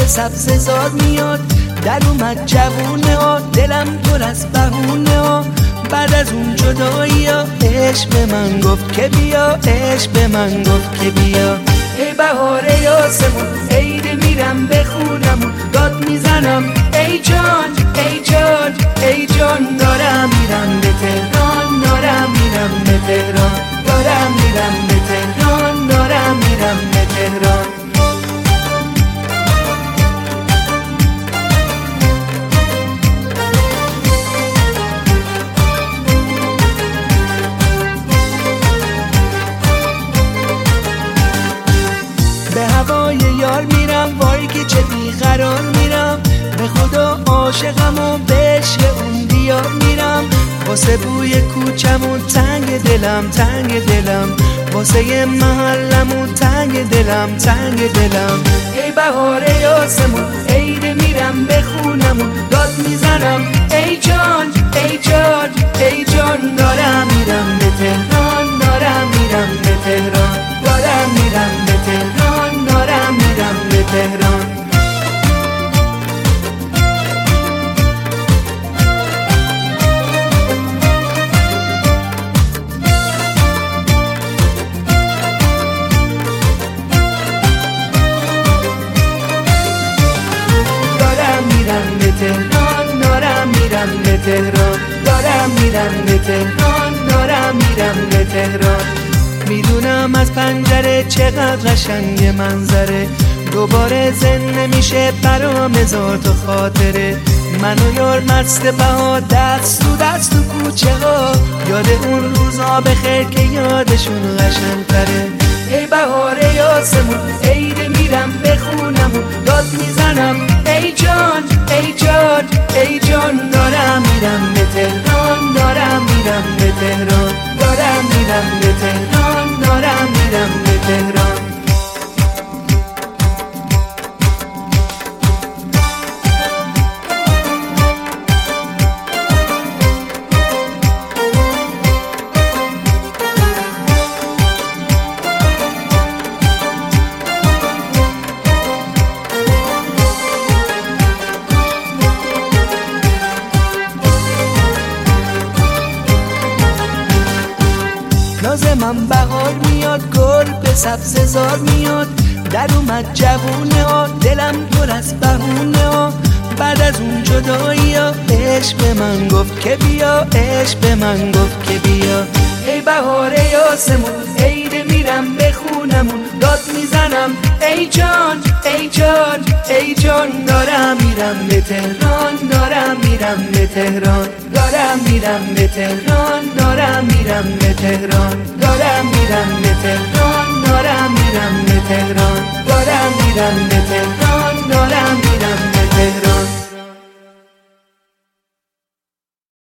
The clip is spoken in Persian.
سبز زار میاد، در اومد جوونه ها، دلم پر از بهونه ها. بعد از اون جدایی ها عشق به من گفت که بیا، عشق به من گفت که بیا. ای بهار یاسمون، عید میرم به خونمون، داد میزنم ای جان ای جان ای جان. دارم میرم به تهران، دارم میرم به تهران، دارم میرم به تهران، دارم میرم به تهران. به هوای یار میرم، وای که چه بیقرار میرم. به خدا عاشقم و به عشق اون دیار میرم. واسه بوی کوچمون تنگ دلم، تنگ دلم. واسه محلمون تنگ دلم، تنگ دلم. ای بهار یاسمون، عید میرم به خونمون، داد میزنم ای جان ای جان ای جان. دارم میرم به تهران، دارم میرم به تهران، دارم میرم به تهران، دارم میرم به تهران. تهران دارم میرم به تهران، دارم میرم به تهران، دارم میرم به تهران. میدونم از پنجره چقدر قشنگ منظره، دوباره زن نمیشه برام هزار تا خاطره. من و یار مست بها، دست تو دست تو کوچه ها، یاد اون روزا بخیر که یادشون قشنگ تره. ای بهار یاسمون، عید میرم به خونمون، داد میزنم ای جان ای جان ای جان. دارم میرم به تهران، دارم میرم به تهران، دارم میرم به تهران، دارم میرم به تهران. ناز من بهار میاد، گل به سبز زار میاد، در اومد جوونه ها، دلم پر از بهونه ها. بعد از اون جدایی ها عشق به من گفت که بیا، عشق به من گفت که بیا. ای بهار یاسمون، عید میرم به خونمون، داد میزنم ای جان ای جان ای جان. دارم میرم به تهران، دارم میرم به تهران، دارم میرم به تهران، دارم میرم به تهران، دارم میرم به تهران، دارم میرم به تهران، دارم میرم به تهران، دارم میرم به تهران.